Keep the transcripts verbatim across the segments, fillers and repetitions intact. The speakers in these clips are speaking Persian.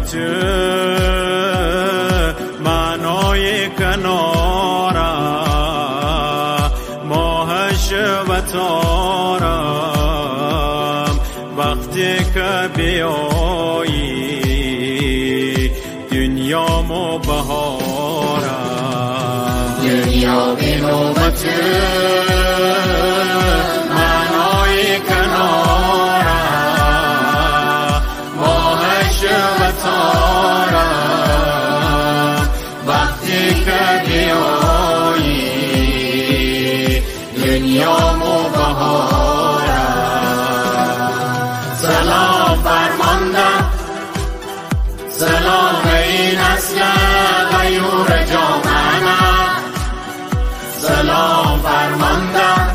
گمت معنای کناره ماهش و تارم وقتی که بیایی دنیامو بهارم دنیا بی نوبت معنای کناره ماهش و تارم وقتی که بیایی دنیامو بهارم سلام فرماندم سلام این اصل غیور جامعه سلام فرماندم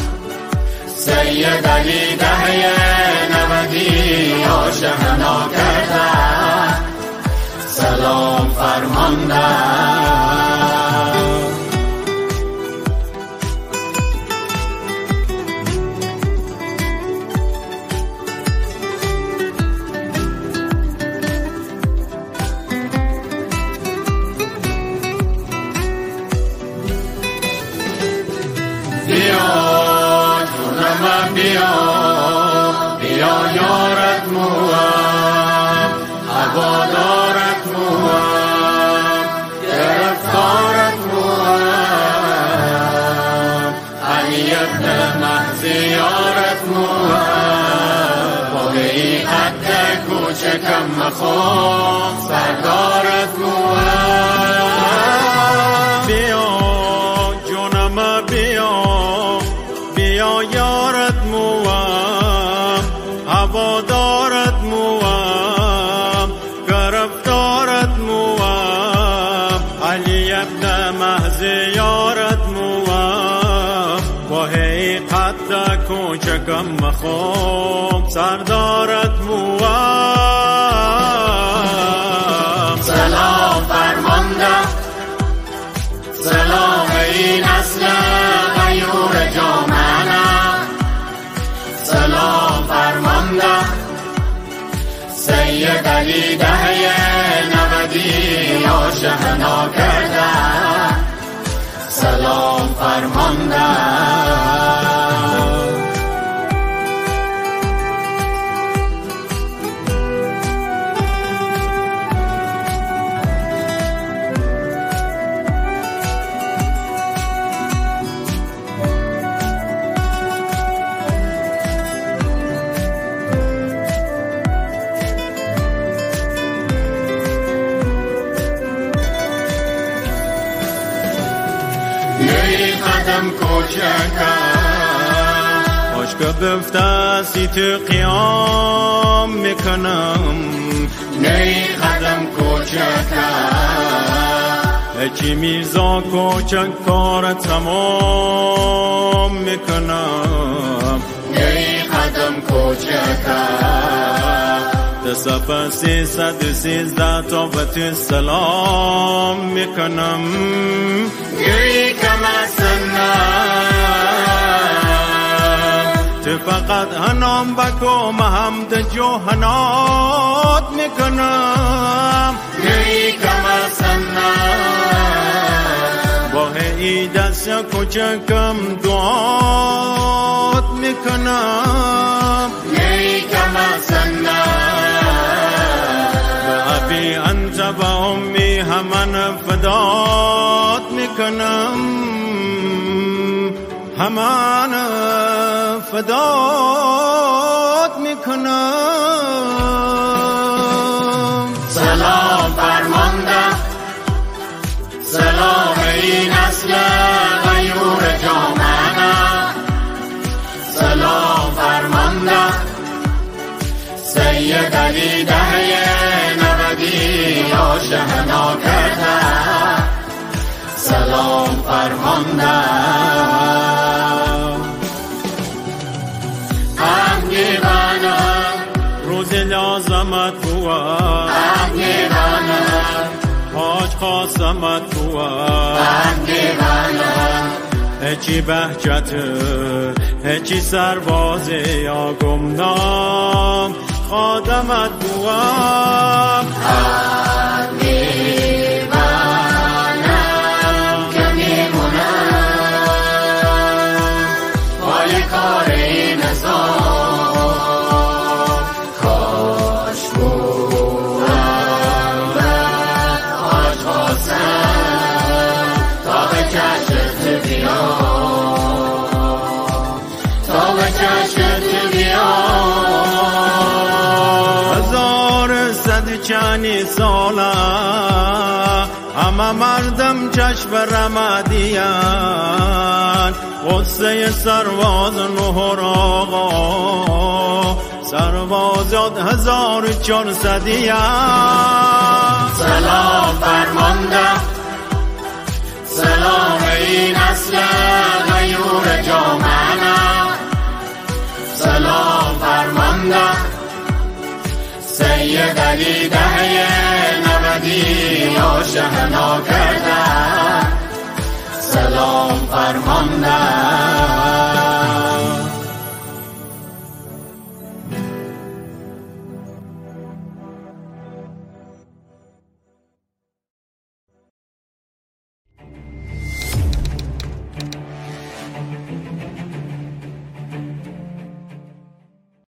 سید علی دهه نودی آشنا کرده سلام فرماندم بیا جونم بیا بیا یارت موام هوادارت موام گرفتارت موام علی ابن مهدی یارت موام باقی قد کوچکم مخوام سردارت موام بیا جونم بیا بیا یارت موام هوادارت موام گرفتارت موام علی ابن مهدی یارت موام با حقیقت کوچکم مخوام سردارت موام سلام فرماندم سلام این اصل غیور جامعه سلام فرماندم سید علی دهه نودی آشنا کرده سلام فرماندم نی قدم کوچکم باش که بفته تو قیام میکنم نی قدم کوچکم هچی میرزا کوچک کار تمام میکنم نی قدم کوچکم صفحه سیصد و سیزده تا به تو سلام میکنم گری کم سنم تو فقط هنام بکو محمد جوهنات میکنم گری کم سنم با ای دست کوچکم دعات میکنم گری کم سنم ابی انت و امی همان فدات میکنم همان فدات میکنم سلام فرماندم سلام این اصل غیور جامعه سلام فرماندم سید علی دهه نودی آشنا کرده سلام فرماندم انگیوانم روز لازمت بوام انگیوانم حاج قاسمت بوام انگیوانم هچی بهجت هچی سرباز یا گمنام خادمت بوام. حق میبنم که میمونم پای کار این نظام، کاش بودم و آج خواستم تا به چشمت بیام، تا به چشمت بیام. هزار صد چنی ساله همه مردم چشم رمدیان، قصه سرواز نهر آقا سرواز یاد هزار چهارصدیان. سلام فرمانده سلام این اصل غیور جامعه، سلام فرمانده سید علی دهه نودی آشنا کرده، سلام فرمانده